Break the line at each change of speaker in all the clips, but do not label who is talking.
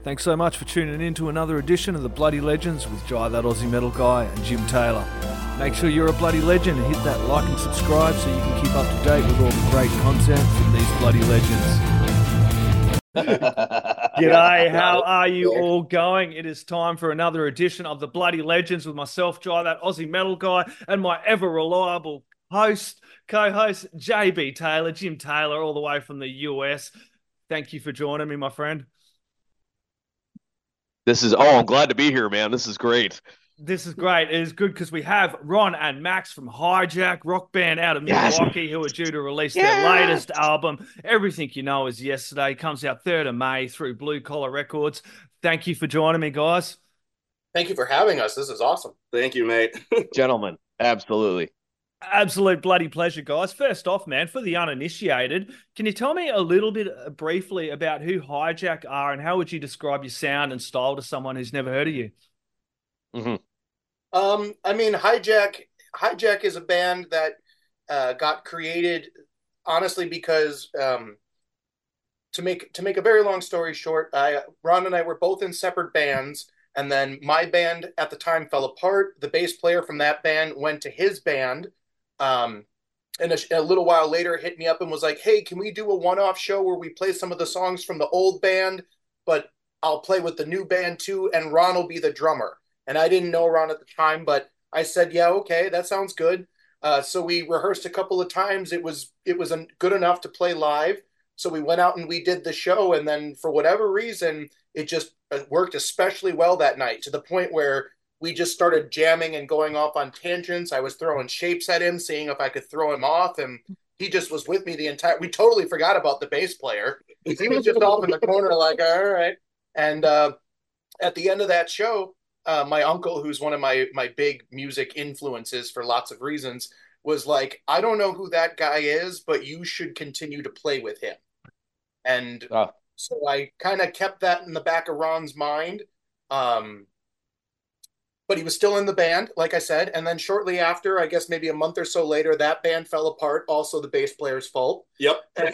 Thanks so much for tuning in to another edition of the Bloody Legends with Jai That Aussie Metal Guy and Jim Taylor. Make sure you're a bloody legend and hit that like and subscribe so you can keep up to date with all the great content from these bloody legends. G'day, how are you all going? It is time for another edition of the Bloody Legends with myself, Jai That Aussie Metal Guy, and my ever-reliable co-host, JB Taylor, Jim Taylor, all the way from the US. Thank you for joining me, my friend.
I'm glad to be here, man. This is great.
This is great. It is good because we have Ron and Max from Hijack, rock band out of Milwaukee, who are due to release their latest album. Everything You Know Is Yesterday comes out 3rd of May through Blue Collar Records. Thank you for joining me, guys.
Thank you for having us. This is awesome.
Thank you, mate.
Gentlemen, absolutely.
Absolute bloody pleasure, guys. First off, man, for the uninitiated, can you tell me a little bit briefly about who Hijack are and how would you describe your sound and style to someone who's never heard of you?
Mm-hmm.
Hijack is a band that got created honestly because to make a very long story short, Ron and I were both in separate bands, and then my band at the time fell apart. The bass player from that band went to his band. And a little while later hit me up and was like, hey, can we do a one-off show where we play some of the songs from the old band, but I'll play with the new band too, and Ron will be the drummer. And I didn't know Ron at the time, but I said, yeah, okay, that sounds good. So we rehearsed a couple of times. It was good enough to play live. So we went out and we did the show, and then for whatever reason, it just worked especially well that night, to the point where we just started jamming and going off on tangents. I was throwing shapes at him, seeing if I could throw him off, and he just was with me the entire... We totally forgot about the bass player. He was just off in the corner like, all right. And at the end of that show, my uncle, who's one of my big music influences for lots of reasons, was like, I don't know who that guy is, but you should continue to play with him. And so I kind of kept that in the back of Ron's mind. But he was still in the band, like I said. And then shortly after, I guess maybe a month or so later, that band fell apart. Also the bass player's fault.
Yep.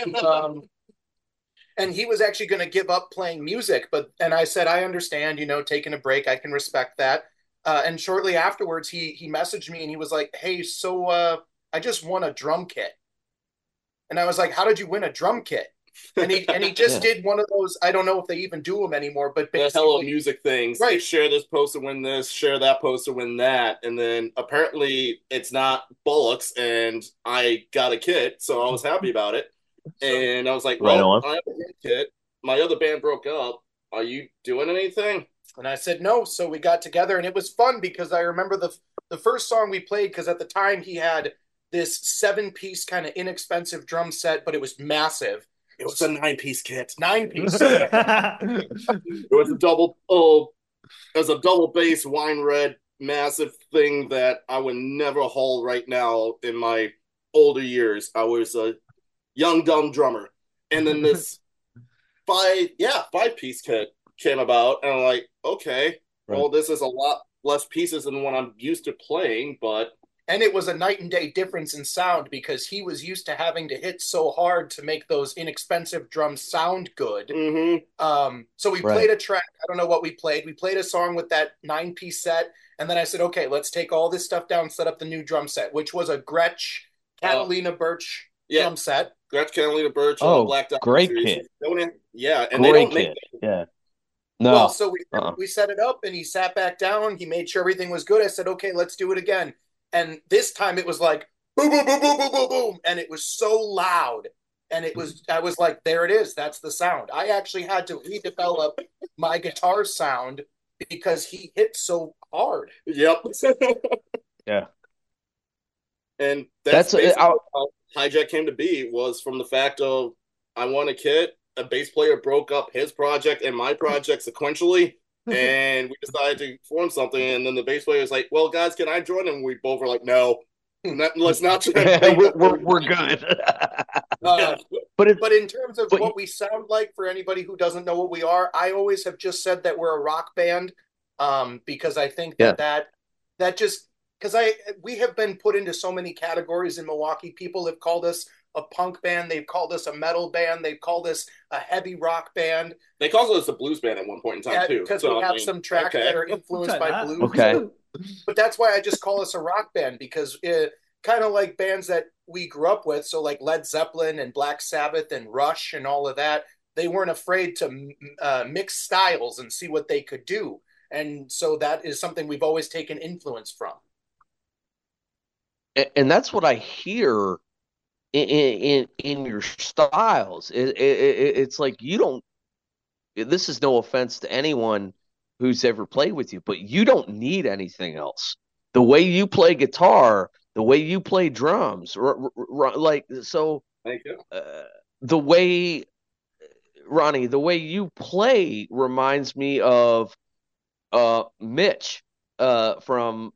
And he was actually going to give up playing music. And I said, I understand, taking a break. I can respect that. And shortly afterwards, he messaged me and he was like, hey, so I just won a drum kit. And I was like, how did you win a drum kit? And he just did one of those, I don't know if they even do them anymore, but basically,
Hello Music things.
Right.
Share this post to win this, share that post to win that. And then apparently it's not bollocks, and I got a kit, so I was happy about it. And I was like, I have a kit. My other band broke up. Are you doing anything?
And I said no. So we got together, and it was fun because I remember the first song we played, because at the time he had this 7-piece kind of inexpensive drum set, but it was massive.
It was a 9-piece kit.
9-piece.
It was a double bass wine red massive thing that I would never haul right now in my older years. I was a young dumb drummer. And then this 5-piece kit came about, and I'm like, okay, well, this is a lot less pieces than what I'm used to playing, but...
And it was a night and day difference in sound, because he was used to having to hit so hard to make those inexpensive drums sound good.
Mm-hmm.
So we played a track. I don't know what we played. We played a song with that 9-piece set. And then I said, okay, let's take all this stuff down, set up the new drum set, which was a Gretsch Catalina Birch drum set.
Gretsch Catalina Birch.
Black Dog great kit.
Yeah. And
great
they don't
kit.
Make
Yeah. No.
Well, so we set it up, and he sat back down. He made sure everything was good. I said, okay, let's do it again. And this time it was like, boom, boom, boom, boom, boom, boom, boom. And it was so loud. And I was like, there it is. That's the sound. I actually had to redevelop my guitar sound because he hit so hard.
Yep.
Yeah.
And that's basically how Hijack came to be, was from the fact of, I won a kit, a bass player broke up his project and my project sequentially. And we decided to form something, and then the bass player was like, well, guys, can I join? And we both were like, no, let's not try.
we're good.
But in terms of what we sound like, for anybody who doesn't know what we are, I always have just said that we're a rock band, because I think that just, because we have been put into so many categories in Milwaukee. People have called us a punk band. They've called us a metal band. They've called us a heavy rock band.
They called us a blues band at one point in time too.
Because we have some tracks that are influenced by blues.
Okay.
But that's why I just call us a rock band, because kind of like bands that we grew up with, so like Led Zeppelin and Black Sabbath and Rush and all of that, they weren't afraid to mix styles and see what they could do. And so that is something we've always taken influence from.
And that's what I hear in your styles. It's like you don't. This is no offense to anyone who's ever played with you, but you don't need anything else. The way you play guitar, the way you play drums, like so.
Thank you.
The way, Ronnie, the way you play reminds me of Mitch from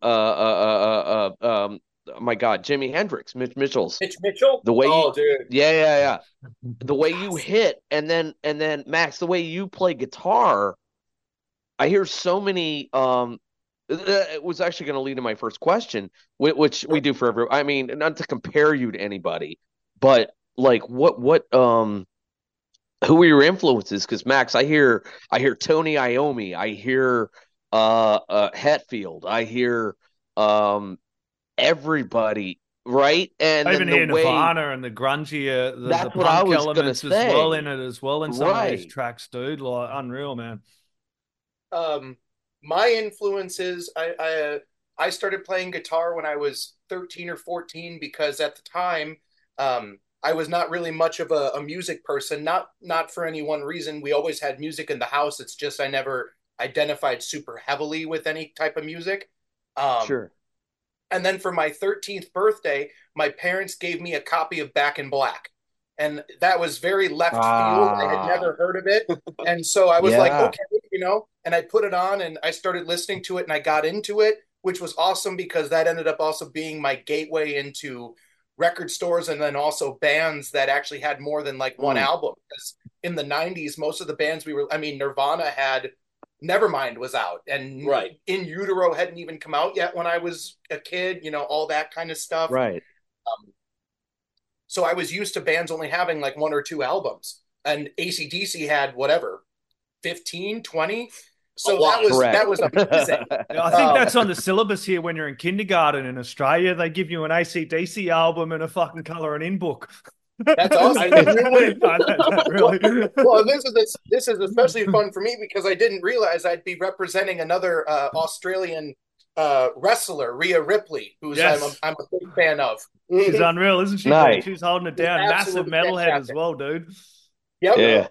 my God, Jimi Hendrix, Mitch Mitchell's.
Mitch Mitchell?
The way
dude.
Yeah. The way you hit, and then Max, the way you play guitar, I hear so many it was actually going to lead to my first question, which we do for everyone. I mean, not to compare you to anybody, but like what who are your influences? Because Max, I hear Tony Iommi, I hear Hetfield, I hear everybody, right? And
I even
then
hear Nirvana and the grungy, the punk elements as well in it as well in some of these tracks, dude. Like unreal, man.
My influences, I started playing guitar when I was 13 or 14 because at the time, I was not really much of a music person. Not for any one reason. We always had music in the house. It's just I never identified super heavily with any type of music.
Sure.
And then for my 13th birthday, my parents gave me a copy of Back in Black. And that was very left field. I had never heard of it. And so I was like, okay, and I put it on and I started listening to it and I got into it, which was awesome because that ended up also being my gateway into record stores and then also bands that actually had more than like one album. Because in the 90s, most of the bands Nirvana had Nevermind was out and In Utero hadn't even come out yet when I was a kid, all that kind of stuff.
Right.
So I was used to bands only having like one or two albums, and AC/DC had 15, 20. So that was amazing.
I think that's on the syllabus here when you're in kindergarten in Australia. They give you an AC/DC album and a fucking coloring in book.
That's awesome.
Really.
Well, this is especially fun for me because I didn't realize I'd be representing another Australian wrestler, Rhea Ripley, who's I'm a big fan of.
She's unreal, isn't she?
Nice.
She's holding it down. Massive metalhead as well, dude.
Yep.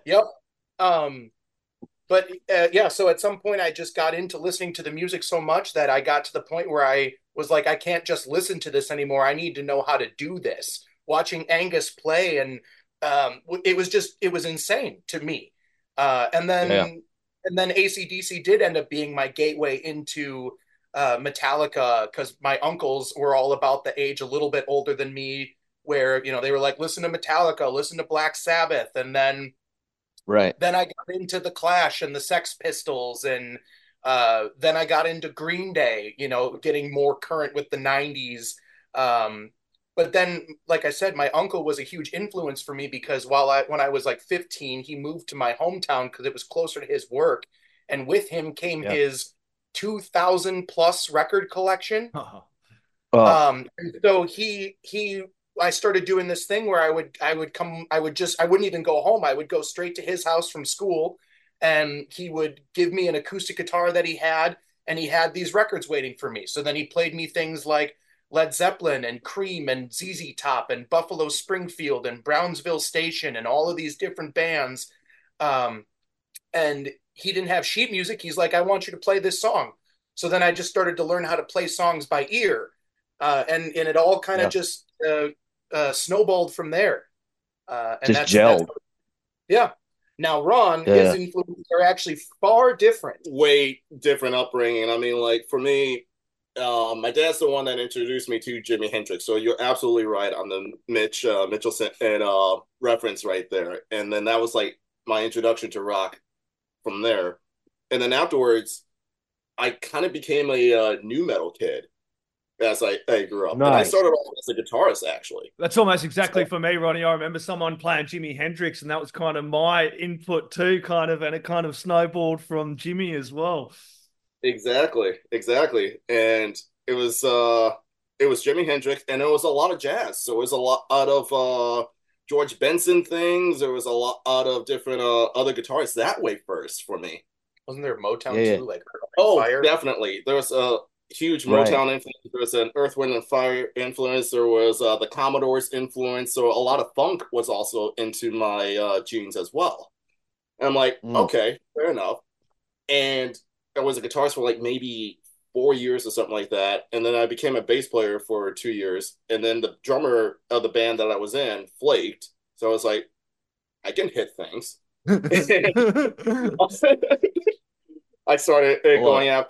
But so at some point I just got into listening to the music so much that I got to the point where I was like, I can't just listen to this anymore. I need to know how to do this. Watching Angus play, and it was insane to me. And then AC/DC did end up being my gateway into Metallica because my uncles were all about the age a little bit older than me, where they were like, listen to Metallica, listen to Black Sabbath, and then then I got into the Clash and the Sex Pistols, and then I got into Green Day, getting more current with the 90s. But then, like I said, my uncle was a huge influence for me because when I was like 15, he moved to my hometown because it was closer to his work. And with him came his 2,000 plus record collection. So I started doing this thing where I wouldn't even go home. I would go straight to his house from school and he would give me an acoustic guitar that he had, and he had these records waiting for me. So then he played me things like Led Zeppelin and Cream and ZZ Top and Buffalo Springfield and Brownsville Station and all of these different bands. And he didn't have sheet music. He's like, I want you to play this song. So then I just started to learn how to play songs by ear. And it all kind of just snowballed from there. And
just gelled.
Now, Ron, his influences are actually far different.
Way different upbringing. I mean, like for me, my dad's the one that introduced me to Jimi Hendrix. So you're absolutely right on the Mitchell and reference right there. And then that was like my introduction to rock from there. And then afterwards, I kind of became a new metal kid. as I grew up.
Nice.
And I started off as a guitarist, actually.
That's almost exactly for me, Ronnie. I remember someone playing Jimi Hendrix, and that was kind of my input too, kind of, and it kind of snowballed from Jimmy as well.
Exactly. And it was Jimi Hendrix, and it was a lot of jazz. So it was a lot out of George Benson things. There was a lot out of different other guitarists that way first for me.
Wasn't there Motown too? Like
Fire? Definitely. There was a huge Motown influence. There was an Earth, Wind, and Fire influence. There was the Commodores influence. So a lot of funk was also into my genes as well. And I'm like, okay, fair enough. And I was a guitarist for like maybe 4 years or something like that. And then I became a bass player for 2 years. And then the drummer of the band that I was in flaked. So I was like, I can hit things. I started going after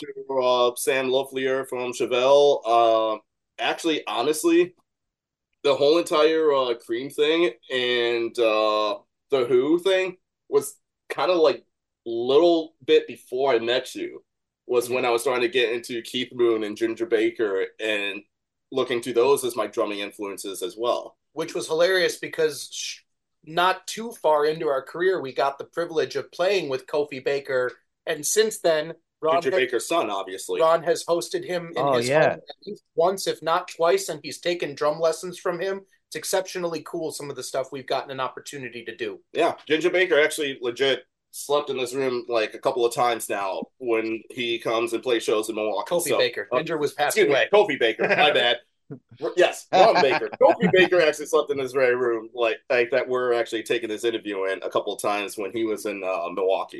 Sam Loeffler from Chevelle. Actually, honestly, the whole entire Cream thing and the Who thing was kind of like little bit before I met you. Was when I was starting to get into Keith Moon and Ginger Baker and looking to those as my drumming influences as well.
Which was hilarious because not too far into our career, we got the privilege of playing with Kofi Baker. And since then,
Ginger Baker's son, obviously.
Ron has hosted him in his home at least once, if not twice, and he's taken drum lessons from him. It's exceptionally cool, some of the stuff we've gotten an opportunity to do.
Yeah, Ginger Baker actually legit slept in this room like a couple of times now when he comes and plays shows in Milwaukee.
Kofi Baker. Ginger was passed away.
Kofi Baker, my bad. Yes, Ron Baker. Kofi Baker actually slept in this very room, like that. We're actually taking this interview in a couple of times when he was in Milwaukee.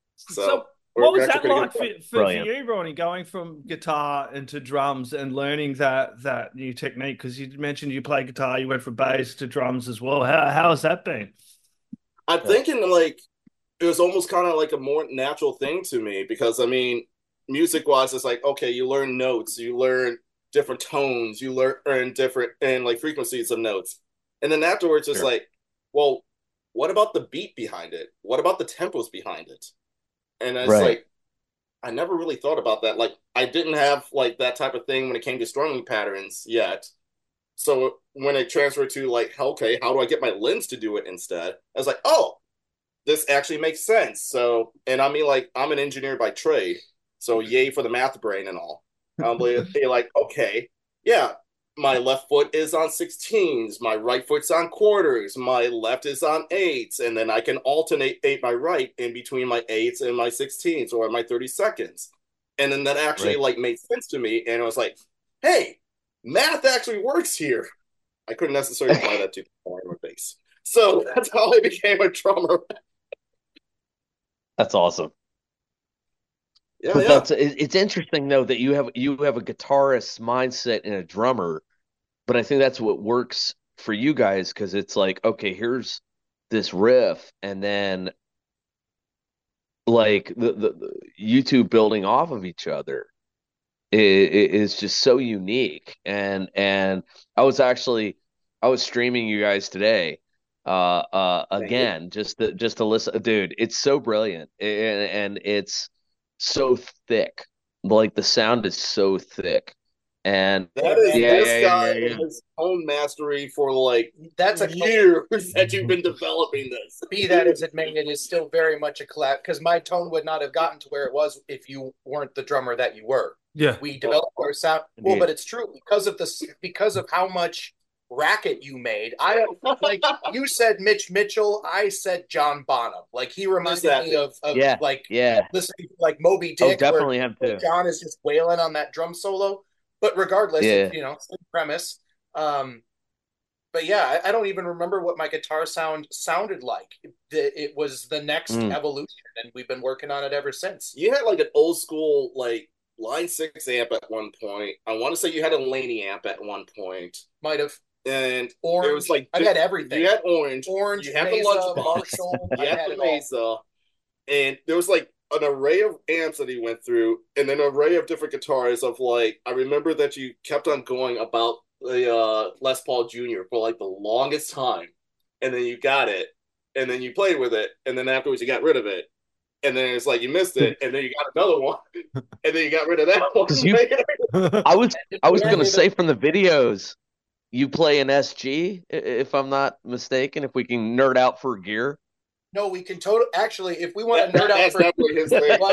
So
what was that like for you, Ronnie, going from guitar into drums and learning that new technique? Because you mentioned you play guitar, you went from bass to drums as well. How has that been?
I'm thinking like it was almost kind of like a more natural thing to me because I mean, music-wise, it's like okay, you learn notes, you learn different tones, you learn different and like frequencies of notes, and then afterwards, it's like, well, what about the beat behind it? What about the tempos behind it? And it's like, I never really thought about that. Like, I didn't have like that type of thing when it came to strumming patterns yet. So when it transferred to like, okay, how do I get my lens to do it instead? I was like, oh, this actually makes sense. So, and I mean, like, I'm an engineer by trade. So yay for the math brain and all. I'm like, okay, yeah, my left foot is on 16s, my right foot's on quarters, my left is on 8s, and then I can alternate my right in between my 8s and my 16s or my 32nds. And then that actually like made sense to me, and I was like, hey, math actually works here. I couldn't necessarily apply that to the bass. So that's how I became a drummer.
That's awesome.
Yeah,
but it's interesting though that you have a guitarist mindset and a drummer, but I think that's what works for you guys because it's like, okay, here's this riff, and then like the you two building off of each other is just so unique. And I was streaming you guys today again just to listen, dude. It's so brilliant, and it's so thick. Like the sound is so thick, and
that is this guy his own mastery for like that's a years that you've been developing this.
Be that as it may, it is still very much a collab because my tone would not have gotten to where it was if you weren't the drummer that you were.
Yeah,
we developed our sound. Well, but it's true because of how much racket you made. I like you said Mitch Mitchell, I said John Bonham. Like he reminded me of listening to like Moby Dick.
Definitely him too.
John is just wailing on that drum solo. But regardless, same premise. But yeah, I don't even remember what my guitar sounded like. It was the next evolution, and we've been working on it ever since.
You had like an old school like Line 6 amp at one point. I want to say you had a Laney amp at one point.
Might have.
And
orange.
It was like
I had everything.
You had orange.
You
had
Mesa,
the lunchbox.
Marshall.
You had the Mesa. And there was like an array of amps that he went through, and then an array of different guitars. Of like, I remember that you kept on going about the Les Paul Jr. for like the longest time, and then you got it, and then you played with it, and then afterwards you got rid of it, and then it's like you missed it, and then you got another one, and then you got rid of that one.
I was gonna say from the videos, you play an SG, if I'm not mistaken. If we can nerd out for gear.
No, we can actually, if we want to nerd out for gear,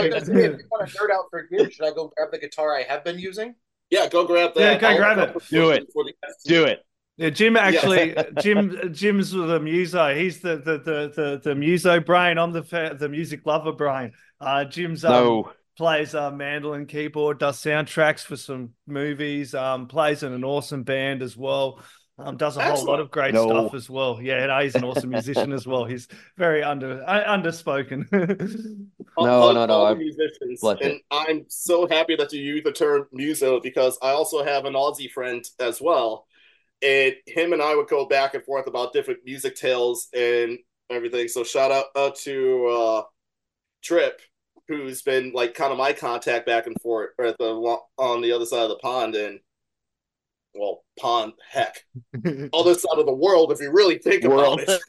should I go grab the guitar I have been using?
Yeah, go grab that.
Yeah, go grab it.
Do it.
Yeah, Jim actually, Jim's the muso. He's the muso brain. I'm the music lover brain. Jim's plays mandolin, keyboard, does soundtracks for some movies. Plays in an awesome band as well. Does a whole lot of great stuff as well. Yeah, and he's an awesome musician as well. He's very underspoken.
No.
Musicians, and I'm so happy that you use the term muso because I also have an Aussie friend as well. And him and I would go back and forth about different music tales and everything. So shout out to Trip, who's been like kind of my contact back and forth on the other side of the pond. And well, pond, heck, other side of the world, if you really think about it.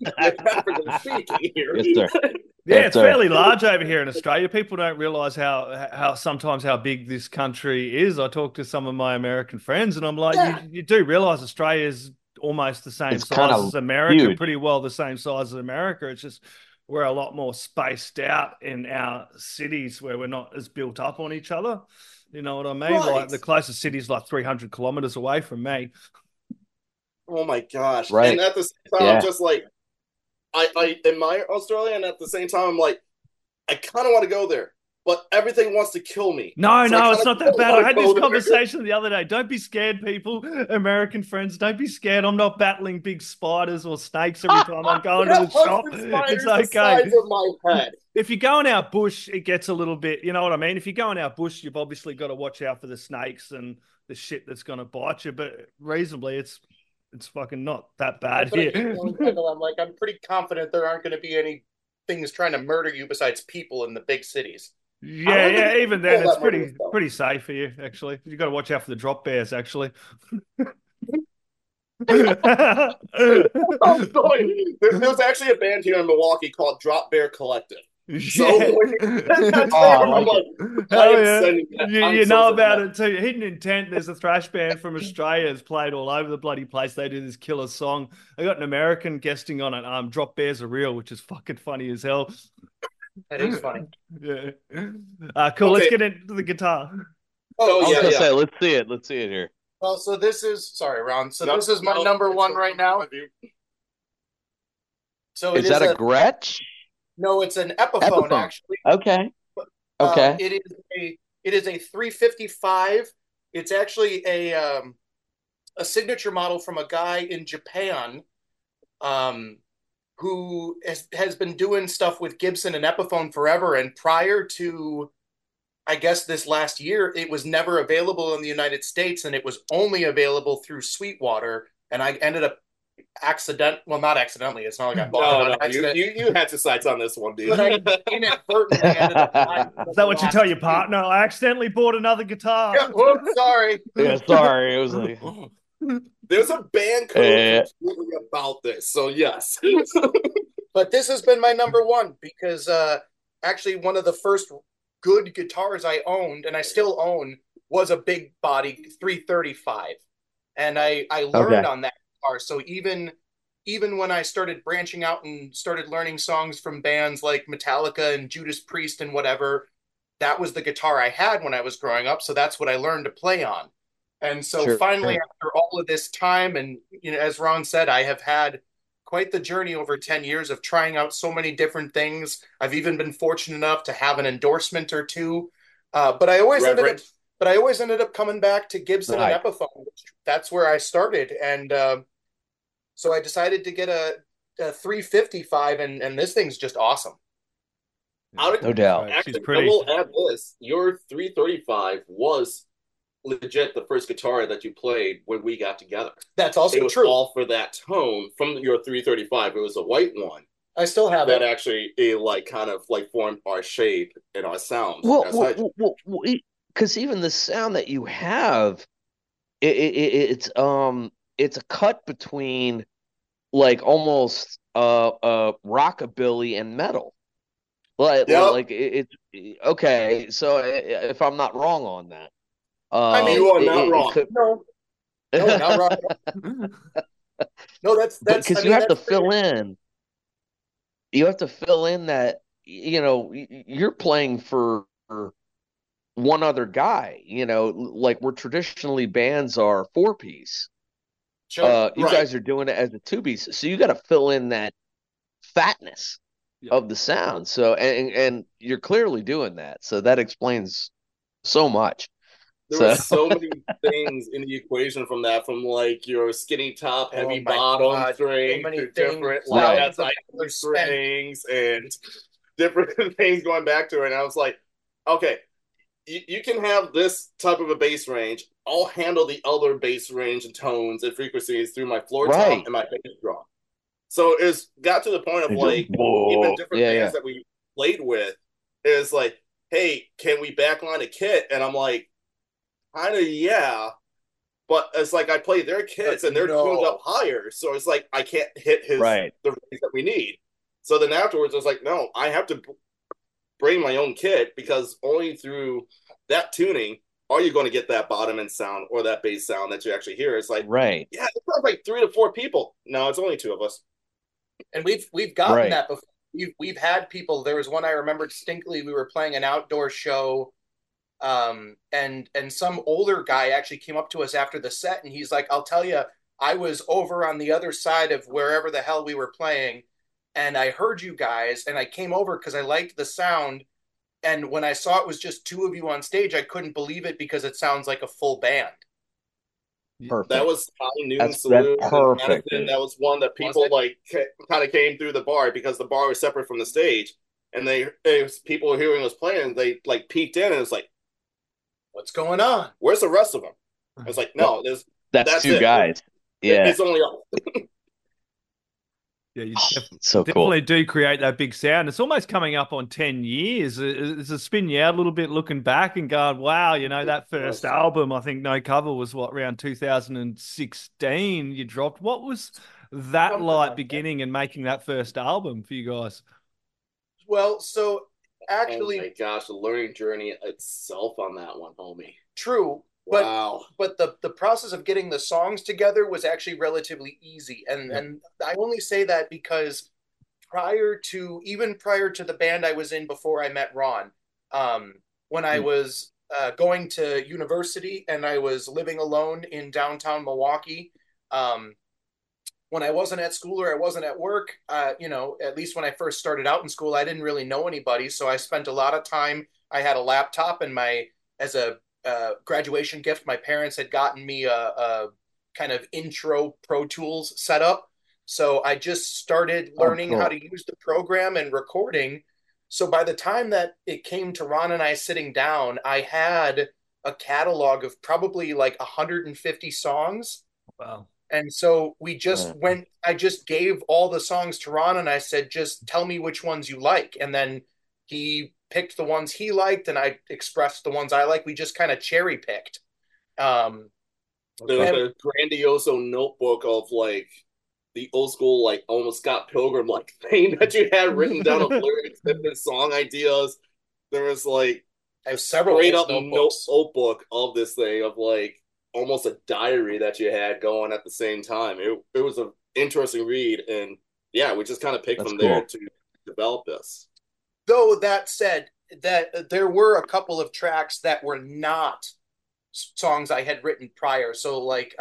Yes, sir.
Yeah, it's fairly large over here in Australia. People don't realize how sometimes how big this country is. I talk to some of my American friends, and I'm like, you do realize Australia is almost the same size as America, huge. Pretty well the same size as America. It's just we're a lot more spaced out in our cities where we're not as built up on each other. You know what I mean? Right. Like the closest city is like 300 kilometers away from me.
Oh my gosh!
Right.
And at the same time, I'm just like, I admire Australia, and at the same time, I'm like, I kind of want to go there, but everything wants to kill me.
No, it's not that bad. I had this conversation the other day. Don't be scared, people. American friends, don't be scared. I'm not battling big spiders or snakes every time I'm going to the shop. It's okay.
The size of my head.
If you go in our bush, it gets a little bit, you know what I mean? If you go in our bush, you've obviously got to watch out for the snakes and the shit that's going to bite you. But reasonably, it's fucking not that bad here.
I'm pretty confident there aren't going to be any things trying to murder you besides people in the big cities.
Yeah, even then, it's pretty safe for you, actually. You got to watch out for the drop bears, actually.
There's actually a band here in Milwaukee called Drop Bear Collective. So
you know about it too. Hidden Intent, there's a thrash band from Australia that's played all over the bloody place. They do this killer song. I got an American guesting on it. Drop Bears Are Real, which is fucking funny as hell.
That is funny.
Yeah. Cool. Okay. Let's get into the guitar.
Say, let's see it here.
Well, so this is Ron. So this is my number one right now. So
is that a Gretsch?
No, it's an Epiphone. Actually.
Okay.
It is a 355. It's actually a signature model from a guy in Japan, who has been doing stuff with Gibson and Epiphone forever. And prior to, I guess, this last year, it was never available in the United States, and it was only available through Sweetwater. And I ended up not accidentally. It's not like I bought it.
No, you had your sights on this one, dude.
But I inadvertently ended up buying it.
Is that what you tell your partner? I accidentally bought another guitar.
Yeah, whoops, sorry.
Yeah, sorry. It was like...
There's a band code about this, so yes.
But this has been my number one because actually one of the first good guitars I owned, and I still own, was a big body 335. And I learned on that guitar. So even when I started branching out and started learning songs from bands like Metallica and Judas Priest and whatever, that was the guitar I had when I was growing up. So that's what I learned to play on. And so finally, after all of this time, and as Ron said, I have had quite the journey over 10 years of trying out so many different things. I've even been fortunate enough to have an endorsement or two. But I always ended up coming back to Gibson and Epiphone. That's where I started. And so I decided to get a 355, and this thing's just awesome.
No doubt.
Actually, I will add this. Your 335 was legit the first guitar that you played when we got together.
That's also true.
It was all for that tone from your 335. It was a white one.
I still have
that actually kind of formed our shape and our sound.
Because even the sound that you have, it's a cut between almost rockabilly and metal.
Yep.
like it's okay. So if I'm not wrong on that,
I mean,
you are not wrong.
no, not wrong. No, that's
because
I mean,
you have to
that's
fill in. You have to fill in that you're playing for one other guy. Like where traditionally bands are four piece.
sure.
You
Right.
guys are doing it as a two piece, so you got to fill in that fatness of the sound. So and you're clearly doing that. So that explains so much.
There were
So
so many things in the equation from that, from like your skinny top, heavy
Oh my
bottom
God, so
string
many
to
things,
different
Right.
like
thousands of dollars spent.
strings and different things going back to it. And I was like, okay, you can have this type of a bass range. I'll handle the other bass range and tones and frequencies through my floor tom
right.
and my bass drum. So it's got to the point of
It just
like even different
yeah,
bands that we played with is like, hey, can we backline a kit? And I'm like, kind of yeah, but it's like I play their kits and they're tuned up higher, so it's like I can't hit
right.
the range that we need. So then afterwards, I was like, no, I have to bring my own kit because only through that tuning are you going to get that bottom end sound or that bass sound that you actually hear. It's like,
Right.
yeah, it's not like 3 to 4 people. No, it's only 2 of us.
And we've gotten
Right.
that before. We've had people. There was one I remember distinctly. We were playing an outdoor show, and some older guy actually came up to us after the set, and he's like, "I'll tell you, I was over on the other side of wherever the hell we were playing, and I heard you guys, and I came over because I liked the sound. And when I saw it was just two of you on stage, I couldn't believe it because it sounds like a full band."
Perfect.
That was High Noon
That's
Saloon in
perfect.
Madison. That was one that people like kind of came through the bar because the bar was separate from the stage, and people hearing us playing. They like peeked in and it was like,
"What's going on?
Where's the rest of them?" I was like, no,
that's two
it.
guys. Yeah,
It's only us.
Yeah, you
so
definitely
cool.
do create that big sound. It's almost coming up on 10 years. It's a spin you out a little bit looking back and going, wow, that first album, I think No Cover was around 2016 you dropped. What was that like beginning and making that first album for you guys?
Well, so actually,
oh my gosh, the learning journey itself on that one, homie.
True.
Wow.
But the process of getting the songs together was actually relatively easy. And I only say that because even prior to the band I was in before I met Ron, when I was going to university and I was living alone in downtown Milwaukee, when I wasn't at school or I wasn't at work, at least when I first started out in school, I didn't really know anybody. So I spent a lot of time. I had a laptop, and as a graduation gift, my parents had gotten me a kind of intro Pro Tools setup. So I just started learning how to use the program and recording. So by the time that it came to Ron and I sitting down, I had a catalog of probably like 150 songs.
Wow.
And so I just gave all the songs to Ron and I said, just tell me which ones you like. And then he picked the ones he liked and I expressed the ones I like. We just kind of cherry picked.
The grandioso notebook of like the old school, like almost Scott Pilgrim like thing that you had written down of lyrics and song ideas. There was like
I have several
straight up notebook of this thing of like almost a diary that you had going at the same time. It was an interesting read, and yeah, we just kind of picked from there to develop this.
Though that said, that there were a couple of tracks that were not songs I had written prior. So like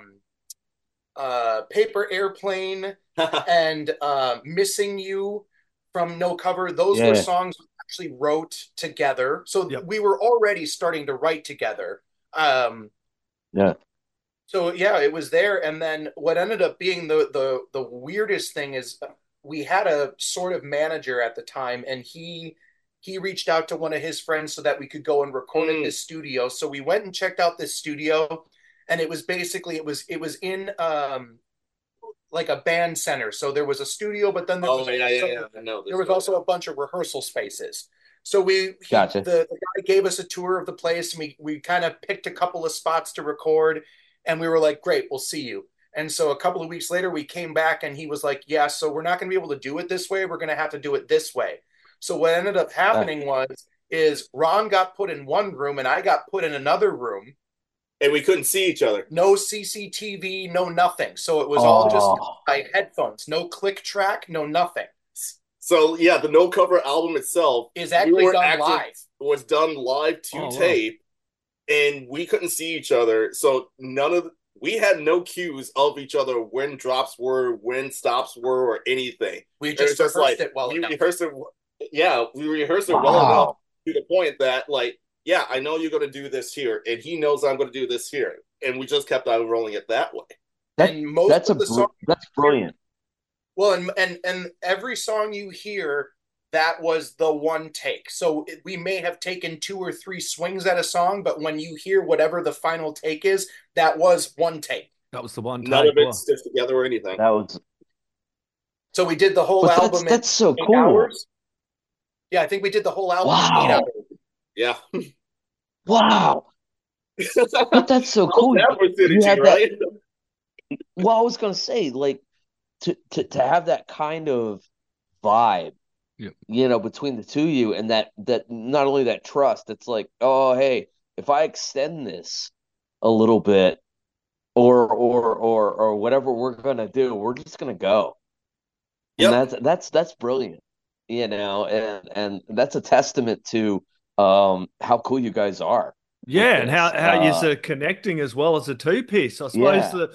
Paper Airplane and Missing You from No Cover, those were songs we actually wrote together. So we were already starting to write together. So yeah, it was there. And then what ended up being the weirdest thing is we had a sort of manager at the time, and he reached out to one of his friends so that we could go and record at this studio. So we went and checked out this studio, and it was basically it was in like a band center. So there was a studio, but then there was also a bunch of rehearsal spaces. So the guy gave us a tour of the place, and we kind of picked a couple of spots to record, and we were like, great, we'll see you. And so a couple of weeks later, we came back and he was like, yeah, so we're not going to be able to do it this way. We're going to have to do it this way. So what ended up happening is Ron got put in one room and I got put in another room.
And we couldn't see each other.
No CCTV, no nothing. So it was all just by headphones. No click track, no nothing.
So yeah, the No Cover album itself
is actually done live.
Was done live to tape, and we couldn't see each other. So we had no cues of each other when drops were, when stops were, or anything.
We just rehearsed it well enough.
We rehearsed it well enough to the point that I know you're going to do this here, and he knows I'm going to do this here, and we just kept on rolling it that way.
That's brilliant.
Well, and every song you hear, that was the one take. So we may have taken 2 or 3 swings at a song, but when you hear whatever the final take is, that was one take.
That was the one take.
None of it sticks together or anything.
So we did the whole album
that's so
in 8
cool.
hours. Yeah, I think we did the whole album in 8 hours.
Yeah.
Wow. But that's so cool. You have
right?
Well, I was going to say, to have that kind of vibe, between the two of you, and that not only that trust, it's like, oh, hey, if I extend this a little bit, or whatever we're gonna do, we're just gonna go. Yep. And that's brilliant, and that's a testament to how cool you guys are.
Yeah, and how you're connecting as well as a two-piece. I suppose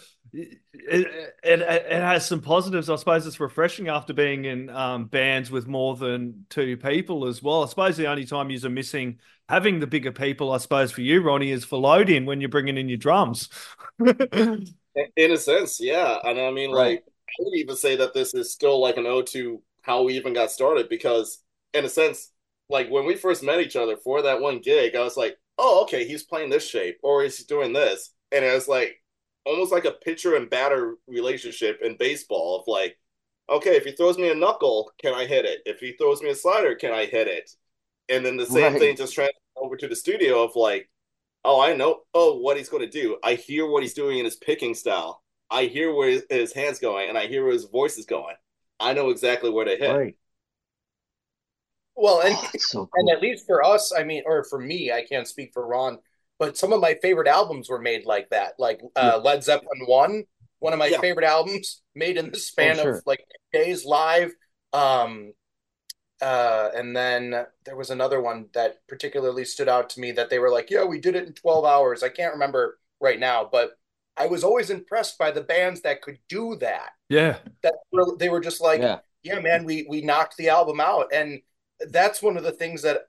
it has some positives. I suppose it's refreshing after being in bands with more than 2 people as well. I suppose the only time you're missing having the bigger people, I suppose, for you, Ronnie, is for load-in when you're bringing in your drums.
In a sense, yeah. And I mean, I would even say that this is still like an ode to how we even got started, because in a sense, when we first met each other for that one gig, I was like, oh, okay, he's playing this shape, or he's doing this. And it was almost like a pitcher and batter relationship in baseball of okay, if he throws me a knuckle, can I hit it? If he throws me a slider, can I hit it? And then the same thing just transferred over to the studio of oh, I know what he's going to do. I hear what he's doing in his picking style. I hear where his hand's going, and I hear where his voice is going. I know exactly where to hit.
Right.
Well, and at least for us, I mean, or for me, I can't speak for Ron, but some of my favorite albums were made like that. Led Zeppelin 1, one of my favorite albums, made in the span of 2 days live. And then there was another one that particularly stood out to me that they were like, yeah, we did it in 12 hours. I can't remember right now, but I was always impressed by the bands that could do that.
Yeah.
They were just yeah, man, we knocked the album out. And that's one of the things that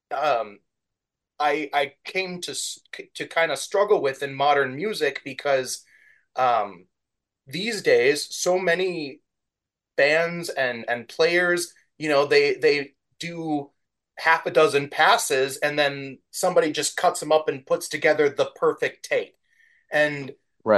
I came to kind of struggle with in modern music, because these days so many bands and players, they do half a dozen passes and then somebody just cuts them up and puts together the perfect take. And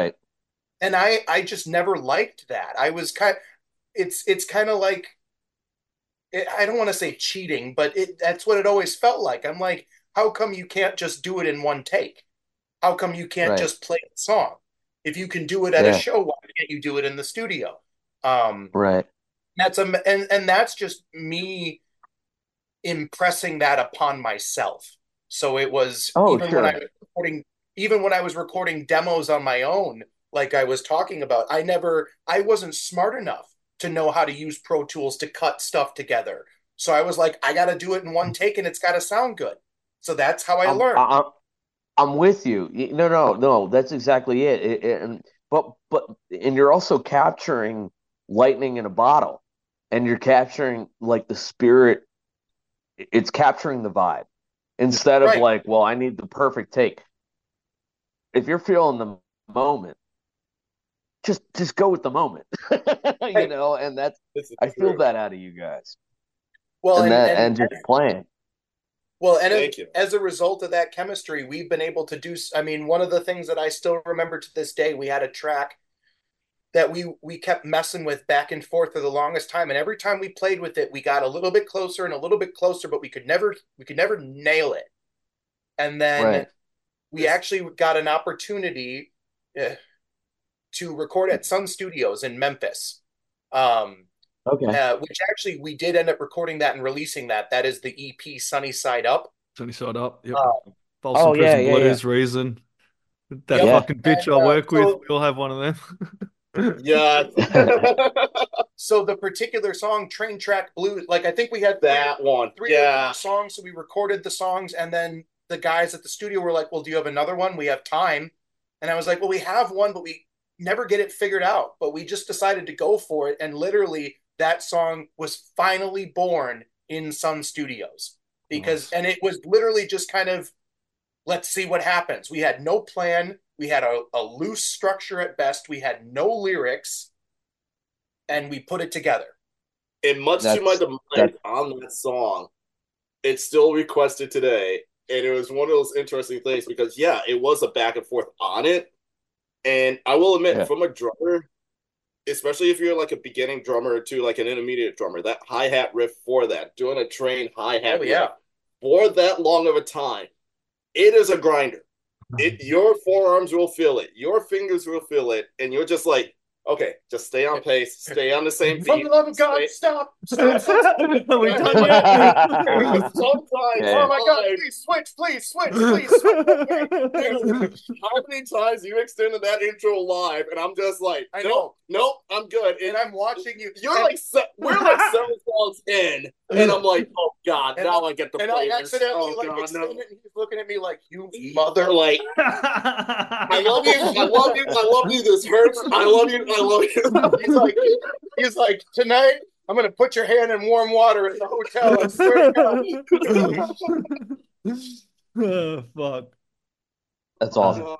I just never liked that. I was it's kind of like, I don't want to say cheating, but that's what it always felt like. I'm like, how come you can't just do it in one take? How come you can't just play the song? If you can do it at a show, why can't you do it in the studio? That's and that's just me impressing that upon myself. So it was even when I was recording demos on my own, like I was talking about, I wasn't smart enough to know how to use Pro Tools to cut stuff together. So I was like, I got to do it in one take and it's got to sound good. So that's how I learned.
I'm with you. No, that's exactly it. But you're also capturing lightning in a bottle, and you're capturing the spirit. It's capturing the vibe instead of well, I need the perfect take. If you're feeling the moment, just go with the moment, and that's, I feel that out of you guys.
Well,
and just playing.
Well, and as a result of that chemistry, we've been able to do, I mean, one of the things that I still remember to this day, we had a track that we kept messing with back and forth for the longest time. And every time we played with it, we got a little bit closer and a little bit closer, but we could never nail it. And then we actually got an opportunity to record at Sun Studios in Memphis.
Okay.
which actually we did end up recording that and releasing that. That is the EP Sunny Side Up.
Sunny side up. Yep.
Uh,
Folsom
Oh yeah,
Prison
yeah, yeah.
Blues, Reason. That
yep.
Yeah.
fucking
And
bitch I work with.
so
We all have one of them.
Yeah.
so the particular song Train Track Blues, like I think we had
That one.
three or four songs, so we recorded the songs, and then the guys at the studio were like, well, do you have another one? We have time. And I was like, well, we have one, but we never get it figured out. But we just decided to go for it, and literally that song was finally born in Sun Studios because
Nice.
and it was literally just kind of, let's see what happens. We had no plan. We had a loose structure at best. We had no lyrics, and we put it together.
And much to my demise on that song, it's still requested today. And it was one of those interesting things because, yeah, it was a back and forth on it. And I will admit, from a drummer, especially if you're like a beginning drummer to like an intermediate drummer, that hi-hat riff for that, doing a trained hi-hat riff for that long of a time, it is a grinder. Your forearms will feel it, your fingers will feel it, and you're just like, okay, just stay on pace, stay on the same beat.
For the love of God, stop!
Are we done yet?
Sometimes,
oh my God, please switch.
How many times you extended that intro live, and I'm just like, nope, I'm good.
And I'm watching you.
You're like, we're like 7 songs in, and I'm like, oh God, now I get the play
I accidentally extended, and he's looking at me like, you mother,
like, I love you. This hurts. I love you.
He's like, tonight I'm gonna put your hand in warm water at the hotel. I swear to
God. Oh, fuck.
That's awesome.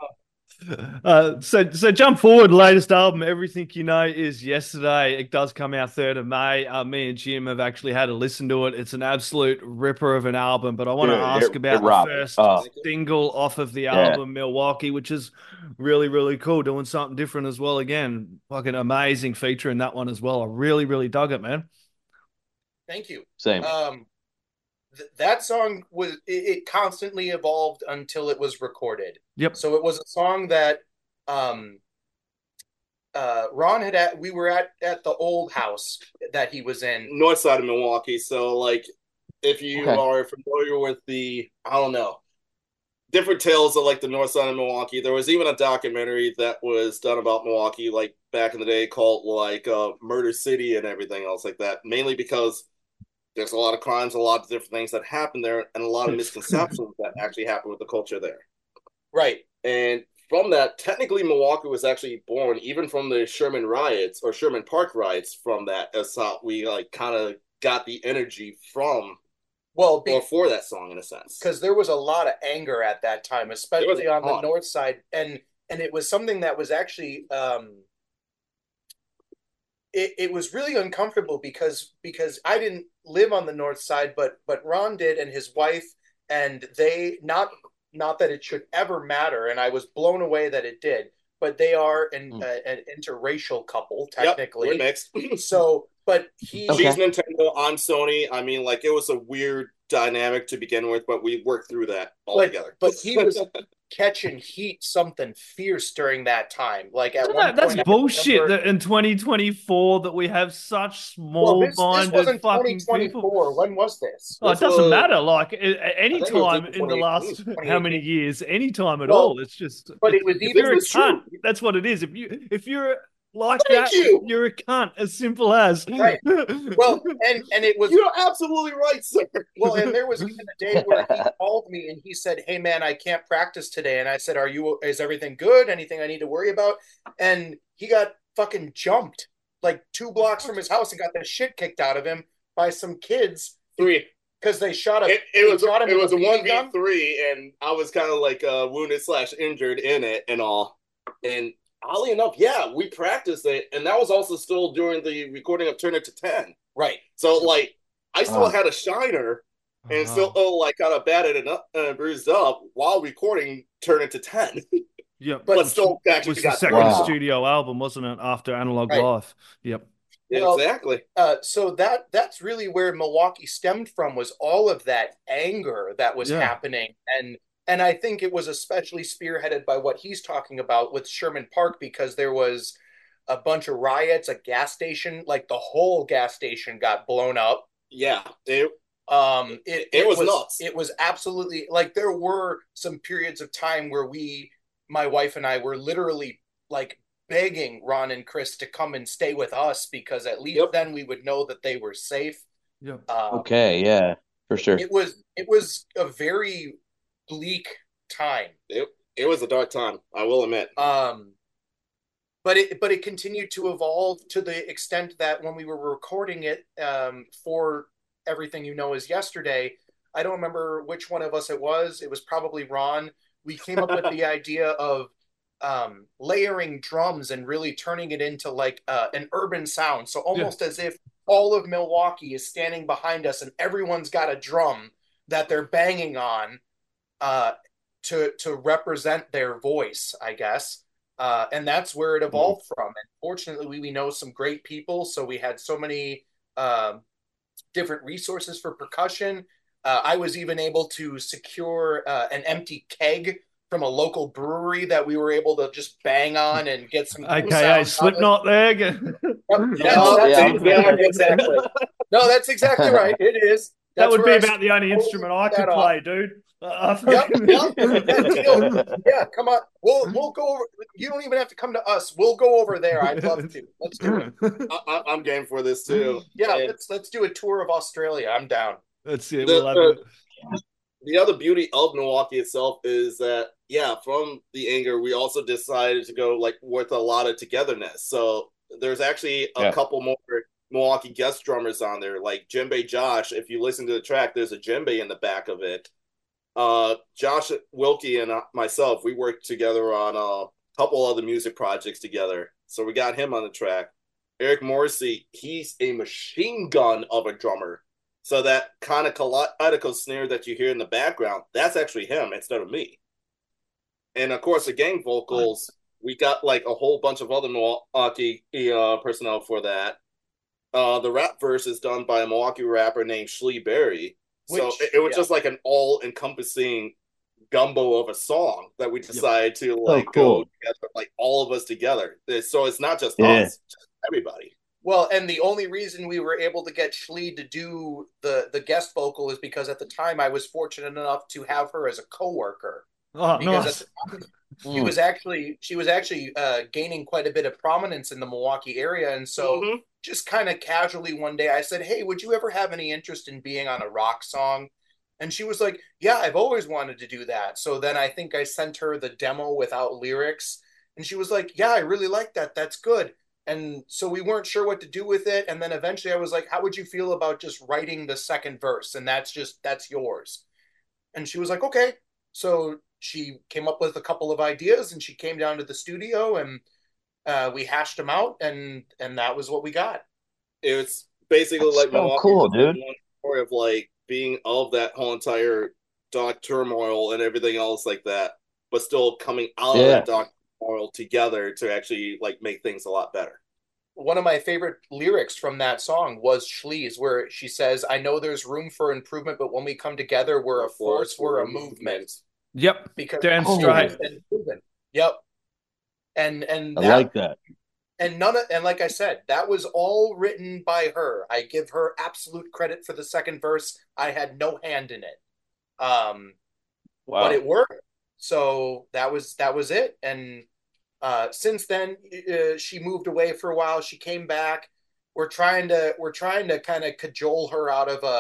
So jump forward. Latest album, Everything You Know Is Yesterday. It does come out 3rd of May. Me and Jim have actually had a listen to it. It's an absolute ripper of an album. But I want to ask about the first single off of the album, Milwaukee, which is really, really cool. Doing something different as well. Again, fucking amazing feature in that one as well. I really, really dug it, man.
Thank you.
Same.
That song it constantly evolved until it was recorded.
Yep.
So it was a song that Ron we were at the old house that he was in,
north side of Milwaukee. So like, if you are familiar with the, I don't know, different tales of like the north side of Milwaukee, there was even a documentary that was done about Milwaukee like back in the day called like Murder City and everything else like that, mainly because there's a lot of crimes, a lot of different things that happen there, and a lot of misconceptions that actually happen with the culture there.
Right.
And from that, technically Milwaukee was actually born even from the Sherman riots or Sherman Park riots. From that, as how we like kind of got the energy from or for that song in a sense.
Because there was a lot of anger at that time, especially on the north side. And it was something that was actually it was really uncomfortable because I didn't live on the north side, but Ron did, and his wife, and they not that it should ever matter, and I was blown away that it did, but they are an interracial couple technically.
Yep, we're mixed.
So, but she's
Nintendo, I'm Sony. I mean, like, it was a weird dynamic to begin with, but we worked through that all together.
But he was catching heat something fierce during that time. Like at one
that's
point,
bullshit. That in 2024 that we have such small-minded fucking people.
When was this?
Oh, it doesn't matter. Like any time in the last how many years, any time at all. It's just.
But it was
if you're a cunt, that's what it is. If you're like you're a cunt. As simple as.
Right. Well, and it was.
You're absolutely right, sir.
Well, and there was even a day where he called me and he said, "Hey, man, I can't practice today." And I said, is everything good? Anything I need to worry about? And he got fucking jumped like 2 blocks from his house and got the shit kicked out of him by some kids.
3.
Because they shot him.
It was a 1v3, and I was kind of like wounded/injured in it and all. And oddly enough, yeah, we practiced it, and that was also still during the recording of Turn It to 10.
Right.
So, like, I still had a shiner and still, like, kind of batted it up, bruised up while recording Turn It to 10.
Yeah,
but still,
it was the second studio album, wasn't it? After Analog Life. Yep.
Yeah, exactly.
So that's really where Milwaukee stemmed from, was all of that anger that was happening, and I think it was especially spearheaded by what he's talking about with Sherman Park, because there was a bunch of riots, a gas station, like the whole gas station got blown up.
Yeah,
it
was nuts.
It was absolutely, like, there were some periods of time where my wife and I were literally like begging Ron and Chris to come and stay with us, because at least then we would know that they were safe.
Yep.
Okay, yeah, for sure.
It was a very bleak time.
It was a dark time, I will admit.
But it continued to evolve to the extent that when we were recording it for Everything You Know Is Yesterday, I don't remember which one of us it was. It was probably Ron. We came up with the idea of layering drums and really turning it into like an urban sound. So almost as if all of Milwaukee is standing behind us and everyone's got a drum that they're banging on to represent their voice, I guess. And that's where it evolved from. And fortunately, we know some great people. So we had so many different resources for percussion. I was even able to secure an empty keg from a local brewery that we were able to just bang on and get some
AKA Slipknot there.
Exactly. No, that's exactly right. It is.
That would be about the only instrument I could play, dude.
Yeah, come on. We'll go over. You don't even have to come to us. We'll go over there. I'd love to. Let's do it.
I'm game for this too.
Yeah, let's do a tour of Australia. I'm down.
Let's see.
The other beauty of Milwaukee itself is that, from the anger, we also decided to go like with a lot of togetherness. So there's actually a couple more Milwaukee guest drummers on there, like Djembe Josh. If you listen to the track, there's a djembe in the back of it. Josh Wilkie and myself, we worked together on a couple other music projects together. So we got him on the track. Eric Morrissey, he's a machine gun of a drummer. So that kind of kaleidoscope snare that you hear in the background, that's actually him instead of me. And of course, the gang vocals, we got like a whole bunch of other Milwaukee personnel for that. The rap verse is done by a Milwaukee rapper named Shlee Berry. So it was just like an all-encompassing gumbo of a song that we decided to go together, like all of us together. So it's not just us, it's just everybody.
Well, and the only reason we were able to get Shlee to do the guest vocal is because at the time I was fortunate enough to have her as a coworker.
Oh,
because
nice.
at the time, she was actually gaining quite a bit of prominence in the Milwaukee area, and so just kind of casually one day I said, "Hey, would you ever have any interest in being on a rock song?" And she was like, "Yeah, I've always wanted to do that." So then I think I sent her the demo without lyrics, and she was like, "Yeah, I really like that. That's good." And so we weren't sure what to do with it. And then eventually I was like, "How would you feel about just writing the second verse? And that's yours." And she was like, "Okay." So she came up with a couple of ideas and she came down to the studio and we hashed them out and that was what we got.
It was basically like
Milwaukee, cool, dude.
One story of like being of that whole entire dark turmoil and everything else like that, but still coming out of that dark turmoil together to actually like make things a lot better.
One of my favorite lyrics from that song was Shlee's, where she says, "I know there's room for improvement, but when we come together, we're a force, we're a movement."
Yep.
Because
damn straight.
Yep. And
I like that.
And like I said, that was all written by her. I give her absolute credit for the second verse. I had no hand in it. But it worked. So that was it. And since then, she moved away for a while. She came back. We're trying to kind of cajole her out of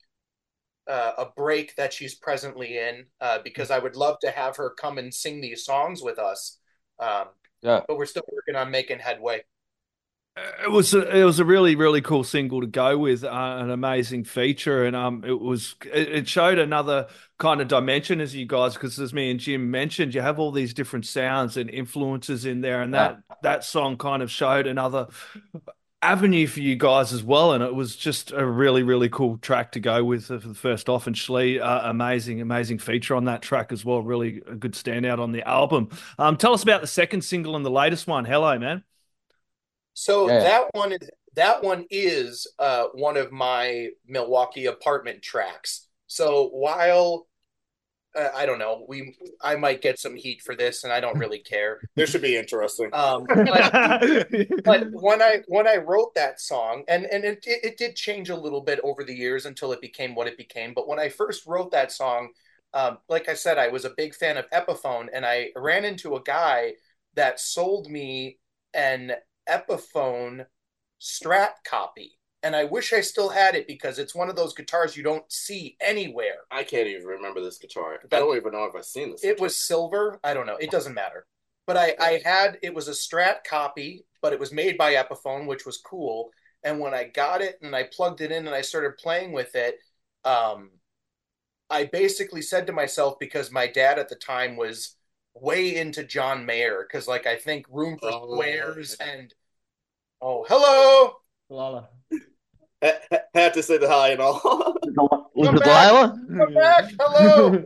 a break that she's presently in, because I would love to have her come and sing these songs with us. But we're still working on making headway.
It was a really, really cool single to go with, an amazing feature, and it showed another kind of dimension as you guys, because as me and Jim mentioned, you have all these different sounds and influences in there, and that song kind of showed another avenue for you guys as well, and it was just a really, really cool track to go with for the first off. And Shlee, amazing feature on that track as well. Really a good standout on the album. Tell us about the second single and the latest one, Hello, man.
So that one is one of my Milwaukee apartment tracks. So while I don't know. I might get some heat for this, and I don't really care.
This should be interesting.
But when I wrote that song, and it did change a little bit over the years until it became what it became. But when I first wrote that song, like I said, I was a big fan of Epiphone, and I ran into a guy that sold me an Epiphone Strat copy. And I wish I still had it because it's one of those guitars you don't see anywhere.
I can't even remember this guitar. I don't even know if I've seen this.
It was silver. I don't know. It doesn't matter. But I had, it was a Strat copy, but it was made by Epiphone, which was cool. And when I got it and I plugged it in and I started playing with it, I basically said to myself, because my dad at the time was way into John Mayer, because like I think Room for Squares and hello.
Lala.
Had to say the hi and all.
Was it Lila?
Come back. Hello.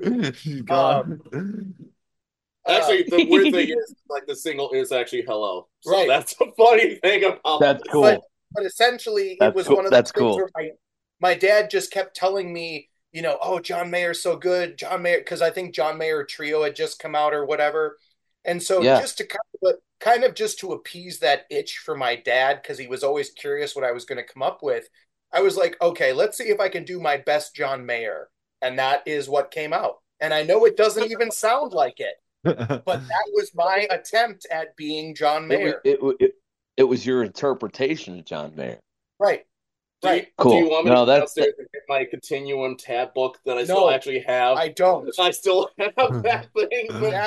Actually, the weird thing is, like, the single is actually "Hello," so
right.
That's a funny thing about.
That's cool.
But essentially, it was one of those things where my dad just kept telling me, oh, John Mayer's so good, John Mayer, because I think John Mayer Trio had just come out or whatever, and so just to kind of just to appease that itch for my dad, because he was always curious what I was going to come up with, I was like, okay, let's see if I can do my best John Mayer, and that is what came out. And I know it doesn't even sound like it, but that was my attempt at being John Mayer.
It was your interpretation of John Mayer.
Right. Right.
Cool.
Do you want me to go upstairs and get my Continuum tab book that I still actually have?
I don't.
I still have that thing.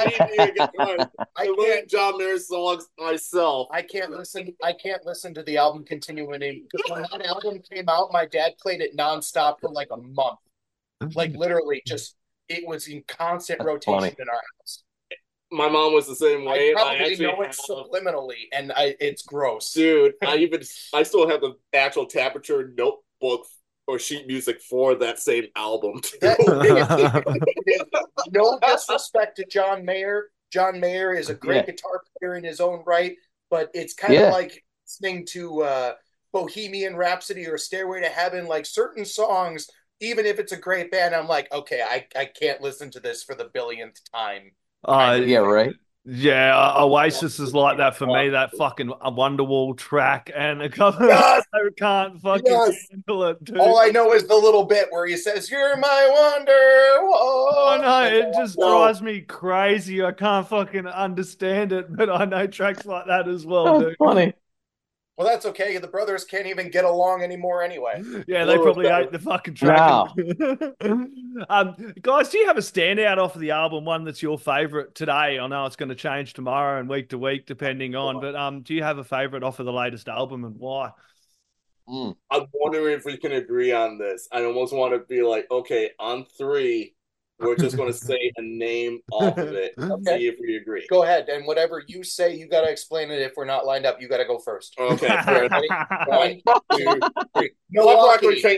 I learned John Mayer songs myself.
I can't listen to the album Continuum because when that album came out, my dad played it nonstop for like a month. Like literally, just it was in constant rotation in our house.
My mom was the same way.
I actually know it subliminally, and it's gross,
dude. I still have the actual tablature notebook or sheet music for that same album.
No disrespect to John Mayer. John Mayer is a great guitar player in his own right, but it's kind of like listening to Bohemian Rhapsody or Stairway to Heaven. Like certain songs, even if it's a great band, I'm like, okay, I can't listen to this for the billionth time.
Yeah, right.
Yeah, Oasis is like that for me. That fucking Wonderwall track and a couple. I can't fucking handle it, dude.
All I know is the little bit where he says, "You're my Wonderwall."
Oh no, it just drives me crazy. I can't fucking understand it, but I know tracks like that as well, dude.
Funny.
Well, that's okay. The brothers can't even get along anymore anyway.
Yeah, they probably hate the fucking track. Wow. Guys, do you have a standout off of the album, one that's your favorite today? I know it's going to change tomorrow and week to week depending on, but do you have a favorite off of the latest album and why?
I'm wondering if we can agree on this. I almost want to be like, okay, on 3, we're just going to say a name off of it and see if we agree.
Go ahead. And whatever you say, you got to explain it. If we're not lined up, you got to go first.
Okay. Ready? 1, 2, 3.
Milwaukee.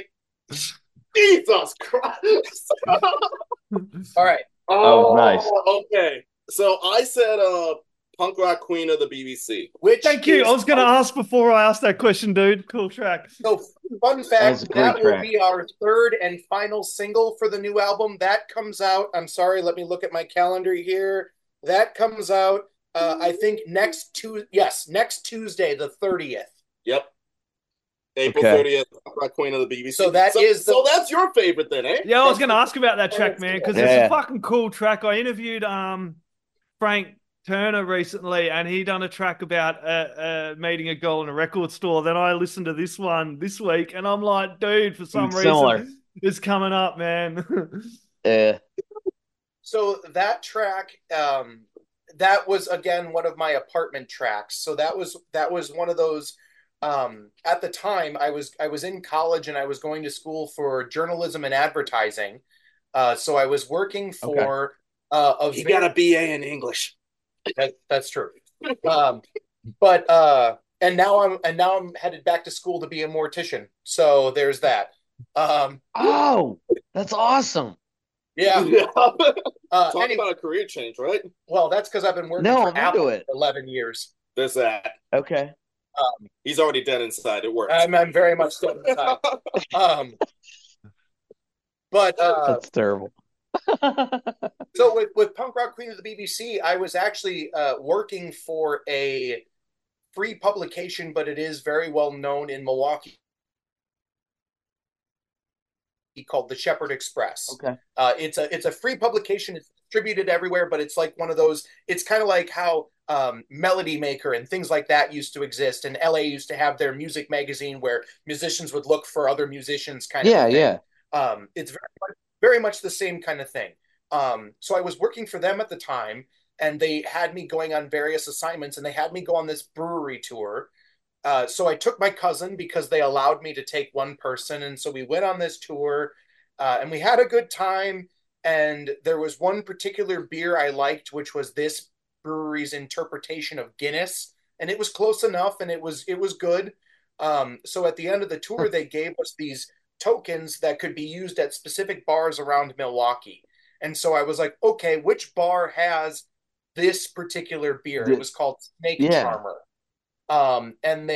Jesus Christ.
All right.
Oh, nice.
Okay. So I said Punk Rock Queen of the BBC.
Thank you. I was going to ask before I asked that question, dude. Cool track.
So, fun fact, that will be our third and final single for the new album. That comes out, I'm sorry, let me look at my calendar here. That comes out, I think, next Tuesday, the 30th.
Yep. April 30th, Punk Rock Queen of the BBC.
So
that's your favorite then, eh?
Yeah, I was going to ask about that track, man, because it's a fucking cool track. I interviewed Frank Turner recently, and he done a track about meeting a girl in a record store. Then I listened to this one this week, and I'm like, dude, for some reason, it's coming up, man.
Yeah.
So that track, that was again one of my apartment tracks. So that was one of those. At the time, I was in college and I was going to school for journalism and advertising. So I was working for
you got a BA in English.
That's true. But now I'm headed back to school to be a mortician. So there's that.
Oh, that's awesome.
Yeah.
Talk about a career change, right?
Well, that's because I've been working for Apple for 11 years.
There's that.
Okay.
He's already dead inside. It works.
I'm very much dead inside. But
that's terrible.
So with Punk Rock Queen of the BBC, I was actually working for a free publication, but it is very well known in Milwaukee, called the Shepherd Express.
Okay.
It's a free publication. It's distributed everywhere, but it's like one of those. It's kind of like how Melody Maker and things like that used to exist, and LA used to have their music magazine where musicians would look for other musicians, kind of thing.
Yeah.
It's very much the same kind of thing. So I was working for them at the time, and they had me going on various assignments, and they had me go on this brewery tour. So I took my cousin because they allowed me to take one person. And so we went on this tour and we had a good time. And there was one particular beer I liked, which was this brewery's interpretation of Guinness. And it was close enough and it was good. So at the end of the tour, they gave us these tokens that could be used at specific bars around Milwaukee. And so I was like, okay, which bar has this particular beer? It was called Snake Charmer. And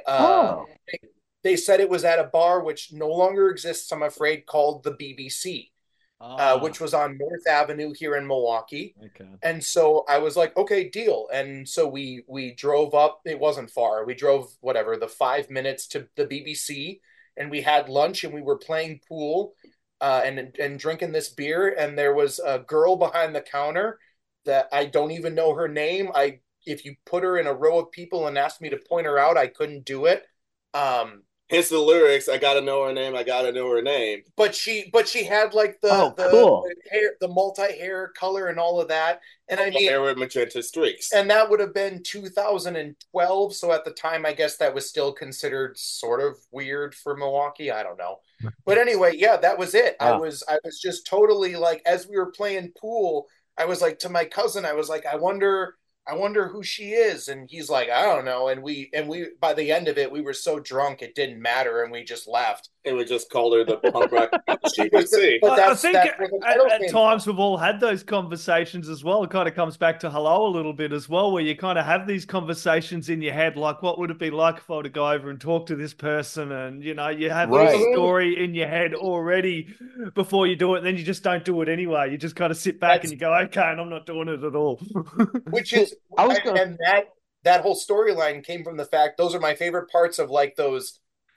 they said it was at a bar which no longer exists, I'm afraid, called the BBC, which was on North Avenue here in Milwaukee.
Okay.
And so I was like, okay, deal. And so we drove up. It wasn't far. We drove the 5 minutes to the BBC, and we had lunch, and we were playing pool and drinking this beer. And there was a girl behind the counter that I don't even know her name. If you put her in a row of people and asked me to point her out, I couldn't do it.
Hence the lyrics. I gotta know her name. I gotta know her name.
But she had like the hair, the multi-hair color and all of that. And I mean,
hair with magenta streaks.
And that would have been 2012. So at the time, I guess that was still considered sort of weird for Milwaukee. I don't know. But anyway, yeah, that was it. I was just totally like, as we were playing pool, I was like to my cousin, I was like, I wonder who she is. And he's like, I don't know. And we by the end of it, we were so drunk it didn't matter, and we just left.
And we just called her the punk rock.
I think at times we've all had those conversations as well. It kind of comes back to Hello a little bit as well, where you kind of have these conversations in your head, like, what would it be like if I were to go over and talk to this person? And, you know, you have this story in your head already before you do it, and then you just don't do it anyway. You just kind of sit back and you go, okay, and I'm not doing it at all.
Which is, and that whole storyline came from the fact, those are my favorite parts of like those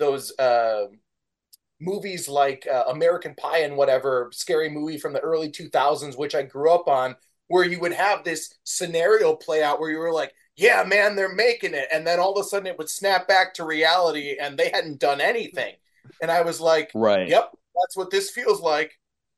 movies like American Pie and whatever, scary movie from the early 2000s, which I grew up on, where you would have this scenario play out where you were like, yeah, man, they're making it. And then all of a sudden it would snap back to reality and they hadn't done anything. And I was like, yep, that's what this feels like.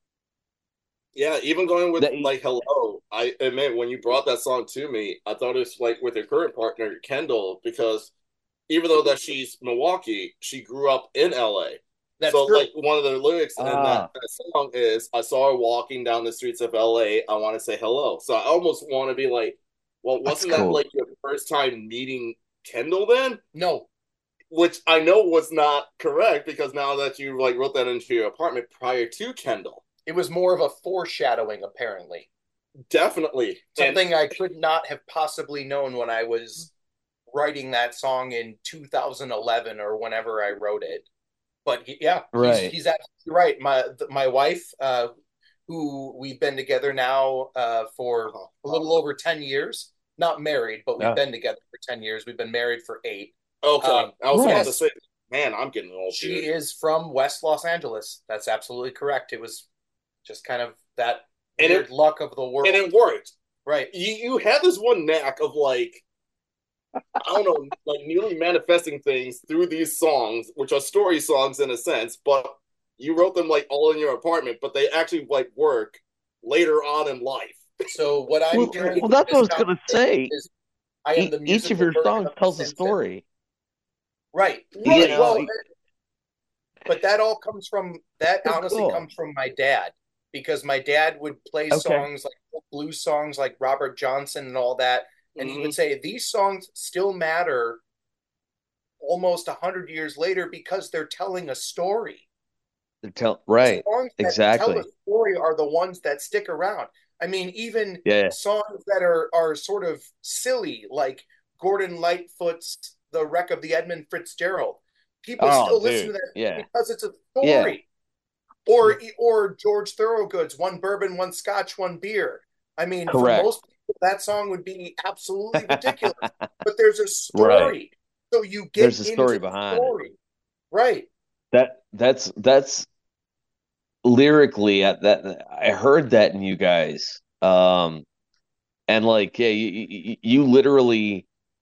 Yeah, even going with like Hello, I admit when you brought that song to me, I thought it was like with your current partner, Kendall, because even though that she's Milwaukee, she grew up in LA.
That's
so
true.
Like one of the lyrics in that song is, I saw her walking down the streets of LA. I want to say hello. So I almost want to be like, well, wasn't that like your first time meeting Kendall then?
No.
Which I know was not correct, because now that you like wrote that into your apartment prior to Kendall.
It was more of a foreshadowing, apparently.
Definitely.
Something I could not have possibly known when I was writing that song in 2011 or whenever I wrote it. But yeah, he's absolutely right. My wife, who we've been together now for a little over 10 years, not married, but we've been together for 10 years. We've been married for 8.
Okay. I was about to say, man, I'm getting old.
She is from West Los Angeles. That's absolutely correct. It was just kind of that weird luck of the world.
And it worked.
Right.
You had this one knack of like, I don't know, like nearly manifesting things through these songs, which are story songs in a sense, but you wrote them like all in your apartment, but they actually like work later on in life.
So what I'm doing...
Well, that's what I was going to say.
I am the
each of your songs tells a story.
Right.
You know,
well, but that all comes from, honestly comes from my dad. Because my dad would play songs like blues songs like Robert Johnson and all that. And he would say, these songs still matter almost 100 years later because they're telling a story.
Right.
Songs that tell a story are the ones that stick around. I mean, even songs that are sort of silly, like Gordon Lightfoot's The Wreck of the Edmund Fitzgerald. People still listen to that because it's a story. Or George Thorogood's one bourbon, one scotch, one beer. I mean, for most people, that song would be absolutely ridiculous. But there's a story,
right.
So you get
there's a story
into
behind
the story. It. Right.
That's lyrically that I heard that in you guys. And like, yeah, you literally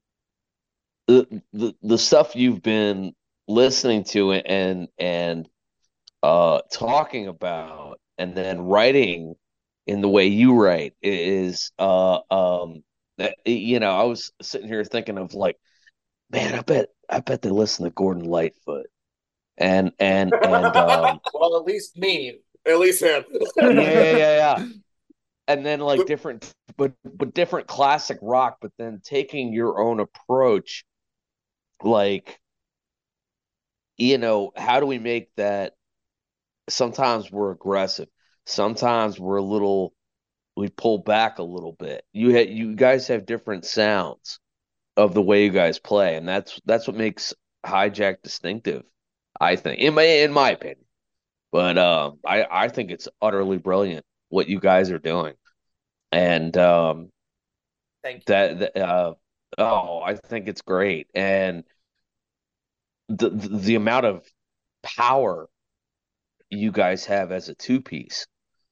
the stuff you've been listening to and talking about and then writing in the way you write is you know, I was sitting here thinking of like, man, I bet they listen to Gordon Lightfoot and
well, at least me,
at least him.
yeah. And then like different classic rock, but then taking your own approach, like, you know, how do we make that? Sometimes we're aggressive, sometimes we pull back a little bit. You guys have different sounds of the way you guys play, and that's what makes Hijack distinctive, I think, in my opinion. But I think it's utterly brilliant what you guys are doing, and
thank you.
I think it's great, and the amount of power you guys have as a two piece.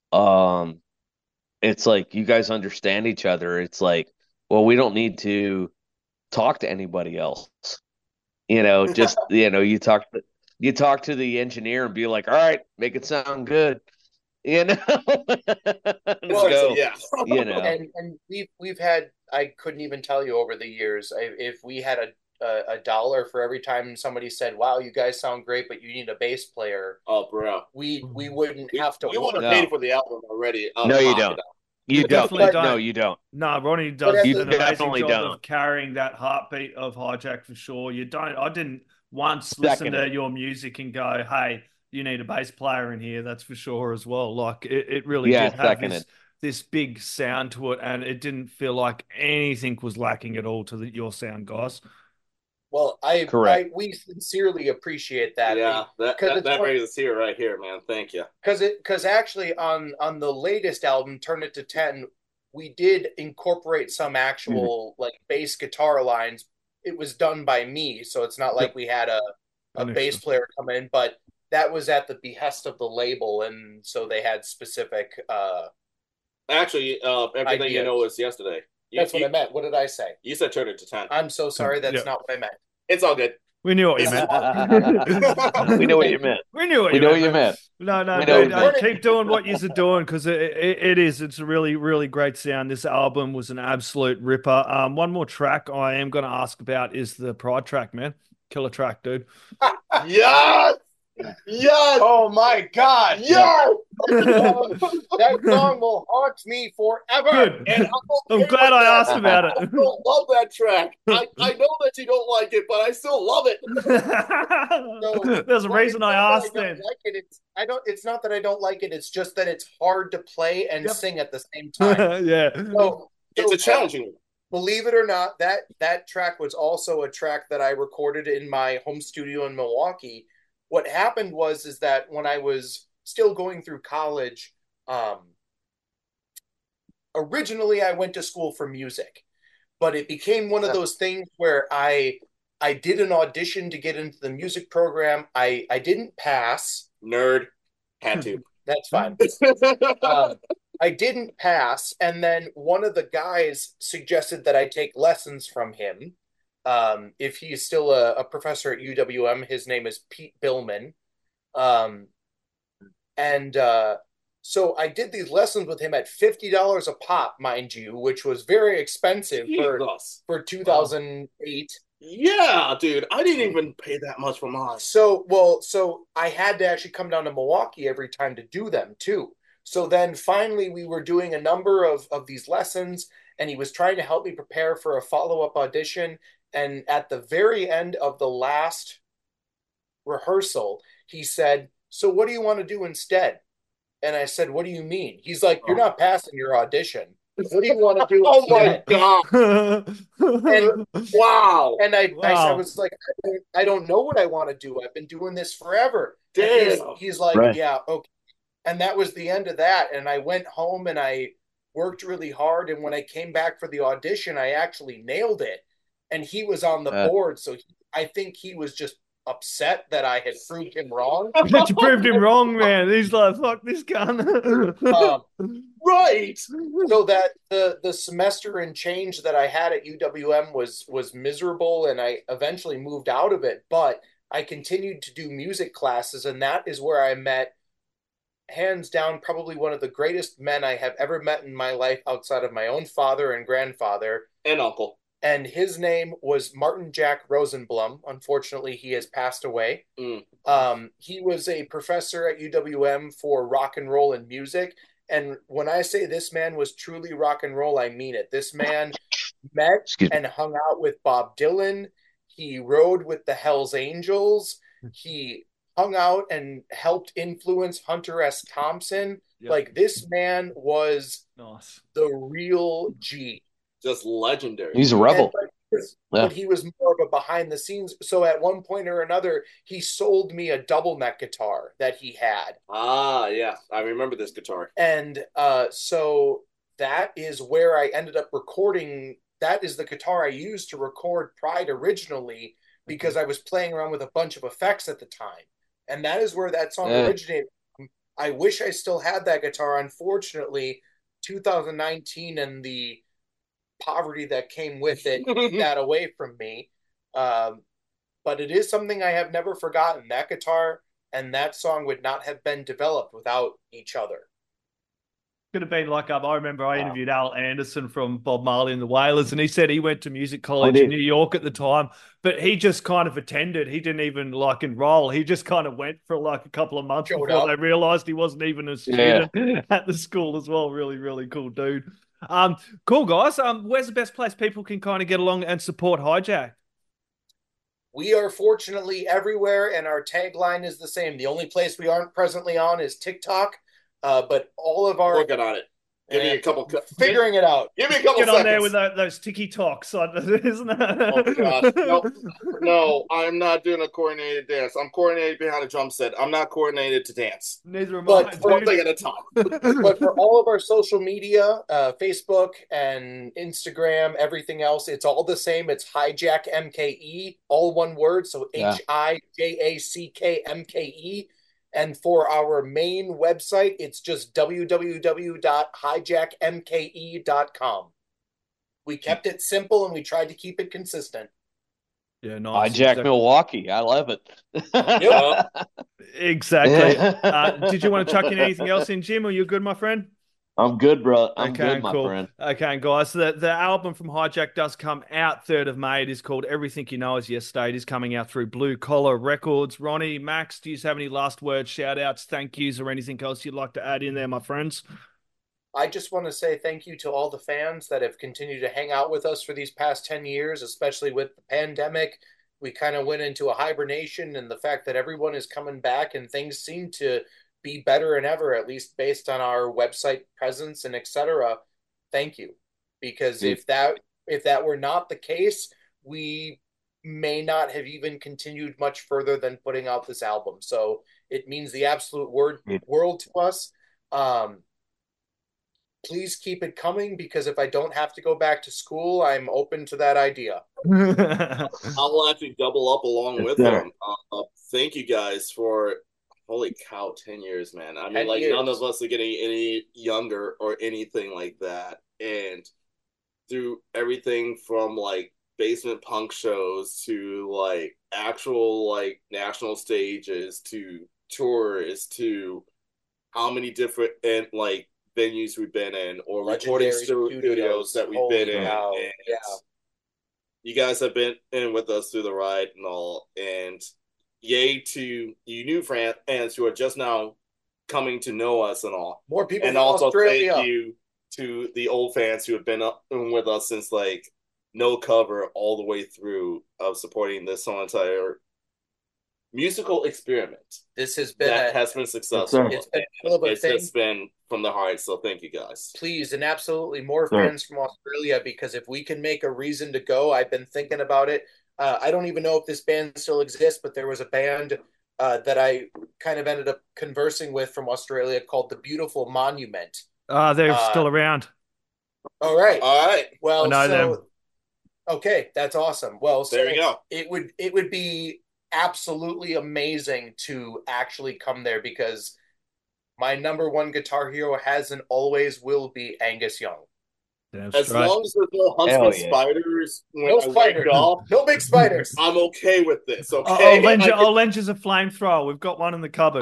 It's like you guys understand each other. It's like, well, we don't need to talk to anybody else. You know, just you talk to the engineer and be like, all right, make it sound good. You know,
well,
go.
Yeah.
You know, and we've had, I couldn't even tell you over the years, if we had a dollar for every time somebody said, "Wow, you guys sound great, but you need a bass player."
Oh, bro,
we wouldn't have to.
We would have paid for the album already.
No, you don't. You definitely don't. No, you don't.
No, Ronnie does an amazing job
don't.
of carrying that heartbeat of Hijack for sure. You don't. I didn't once listen to your music and go, "Hey, you need a bass player in here." That's for sure as well. Like it really did have this big sound to it, and it didn't feel like anything was lacking at all to your sound, guys.
Well, we sincerely appreciate that.
Yeah, that raises here right here, man. Thank you.
Because actually on the latest album, Turn It to 10, we did incorporate some actual like bass guitar lines. It was done by me, so it's not like we had a bass player come in, but that was at the behest of the label, and so they had specific.
Actually, everything ideas. You know is yesterday.
That's what I meant. What did I say?
You said turn it to 10.
I'm so sorry. That's not what I meant.
It's all good.
We knew what you meant.
We know what you meant.
We knew what you meant. No, keep doing what you're doing, because it's a really, really great sound. This album was an absolute ripper. One more track I am going to ask about is the Pride track, man. Killer track, dude.
Yes! Yes!
Oh my God!
Yes!
That song will haunt me forever.
Good. And I'm glad I asked about it.
I still love that track. I know that you don't like it, but I still love it.
There's a reason I asked then.
It's not that I don't like it. It's just that it's hard to play and sing at the same time.
Yeah.
So
it's a challenging one.
Believe it or not, that track was also a track that I recorded in my home studio in Milwaukee. What happened is that when I was still going through college, originally I went to school for music, but it became one of those things where I did an audition to get into the music program. I didn't pass.
Nerd. Had to.
That's fine. I didn't pass, and then one of the guys suggested that I take lessons from him. If he's still a professor at UWM, his name is Pete Billman. So I did these lessons with him at $50 a pop, mind you, which was very expensive for 2008.
Yeah, dude, I didn't even pay that much for mine.
So I had to actually come down to Milwaukee every time to do them too. So then finally we were doing a number of these lessons, and he was trying to help me prepare for a follow-up audition. And at the very end of the last rehearsal, he said, "So what do you want to do instead?" And I said, "What do you mean?" He's like, "You're not passing your audition. What do you want to do?"
Oh my God.
And
wow.
And I was like, I don't know what I want to do. I've been doing this forever.
Damn.
He's like, right. Yeah, okay. And that was the end of that. And I went home and I worked really hard. And when I came back for the audition, I actually nailed it. And he was on the board. So I think he was just upset that I had proved him wrong.
That you proved him wrong, man. He's like, fuck this cunt.
Right. So that the semester and change that I had at UWM was miserable, and I eventually moved out of it. But I continued to do music classes, and that is where I met, hands down, probably one of the greatest men I have ever met in my life outside of my own father and grandfather.
And uncle.
And his name was Martin Jack Rosenblum. Unfortunately, he has passed away. He was a professor at UWM for rock and roll and music. And when I say this man was truly rock and roll, I mean it. This man met and hung out with Bob Dylan. He rode with the Hells Angels. He hung out and helped influence Hunter S. Thompson. Yep. Like, this man was the real G.
Just legendary.
He's a rebel.
But he was more of a behind the scenes. So at one point or another, he sold me a double neck guitar that he had.
Ah, yeah. I remember this guitar.
And so that is where I ended up recording. That is the guitar I used to record Pride originally, because I was playing around with a bunch of effects at the time. And that is where that song originated. I wish I still had that guitar. Unfortunately, 2019 and the poverty that came with it took that away from me. But it is something I have never forgotten. That guitar and that song would not have been developed without each other.
Could have been like, I remember I interviewed Al Anderson from Bob Marley and the Wailers, and he said he went to music college in New York at the time, but he just kind of attended. He didn't even like enroll. He just kind of went for like a couple of months before they realized he wasn't even a student at the school as well. Really, really cool dude. Cool, guys. Where's the best place people can kind of get along and support Hijack?
We are fortunately everywhere, and our tagline is the same. The only place we aren't presently on is TikTok. But all of our
working on it. Give me a couple.
Figuring it out.
Give me a couple.
Get
seconds.
On there with those ticky talks, isn't it?
Oh gosh, no, I'm not doing a coordinated dance. I'm coordinated behind a drum set. I'm not coordinated to dance.
Neither am I.
One thing at a time.
But for all of our social media, Facebook and Instagram, everything else, it's all the same. It's Hijack MKE, all one word. So HIJACK MKE. And for our main website, it's just www.hijackmke.com. We kept it simple and we tried to keep it consistent.
Yeah, nice.
Hijack Milwaukee. I love it.
Exactly. Did you want to chuck in anything else in, Jim? Are you good, my friend?
I'm good, bro. I'm good, my friend.
Okay, guys. So the album from Hijack does come out 3rd of May. It is called Everything You Know Is Yesterday. It is coming out through Blue Collar Records. Ronnie, Max, do you have any last words, shout outs, thank yous, or anything else you'd like to add in there, my friends?
I just want to say thank you to all the fans that have continued to hang out with us for these past 10 years, especially with the pandemic. We kind of went into a hibernation, and the fact that everyone is coming back and things seem to be better than ever, at least based on our website presence and etc. Thank you. Because if that were not the case, we may not have even continued much further than putting out this album. So it means the absolute world to us. Please keep it coming, because if I don't have to go back to school, I'm open to that idea.
I'll actually double up along with them. Thank you guys for, holy cow, 10 years, man. I mean, like, none of us are getting any younger or anything like that. And through everything from, like, basement punk shows to, like, actual, like, national stages to tours to how many different, and, like, venues we've been in, or recording studios that we've been in. And you guys have been in with us through the ride and all. And yay to you new fans who are just now coming to know us and all.
More people
and
from
also
Australia.
Thank you to the old fans who have been up with us since like No Cover all the way through, of supporting this whole entire musical experiment.
This has been
has been successful.
It's been a little bit
it's been from the heart. So thank you guys.
Please, and absolutely more fans from Australia, because if we can make a reason to go, I've been thinking about it. I don't even know if this band still exists, but there was a band that I kind of ended up conversing with from Australia called the Beautiful Monument.
They're still around.
All right. Well,
I know them.
Okay, that's awesome. Well, so
there you go.
It would be absolutely amazing to actually come there because my number one guitar hero has and always will be Angus Young.
As long as there's no huntsman spiders,
no spiders, no big spiders,
I'm okay with this. Okay,
I'll lend you a flamethrower. We've got one in the cupboard.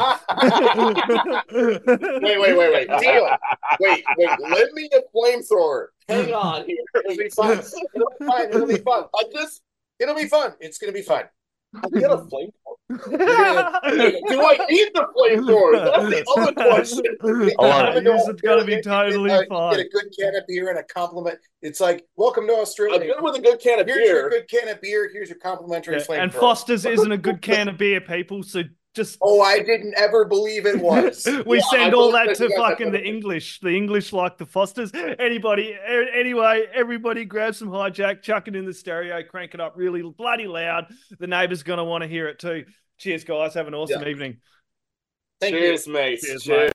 wait, deal. Wait, lend me a flamethrower. Hang on here. It'll be fun.
It'll be fun. It'll be fun. It's gonna be fun.
I get a flamethrower. Do I need the flamethrower? That's the other question.
It's going to be totally fun.
Get a good can of beer and a compliment. It's like, welcome to Australia.
I'm good with a good can of beer.
Here's your good can of beer. Here's your complimentary flamethrower.
And Foster's isn't a good can of beer, people. So just
I didn't ever believe it was.
We send all that to fucking the English. The English like the Fosters. Anyway, everybody grab some Hijack, chuck it in the stereo, crank it up really bloody loud. The neighbours gonna want to hear it too. Cheers, guys. Have an awesome evening.
Cheers, mate. Cheers.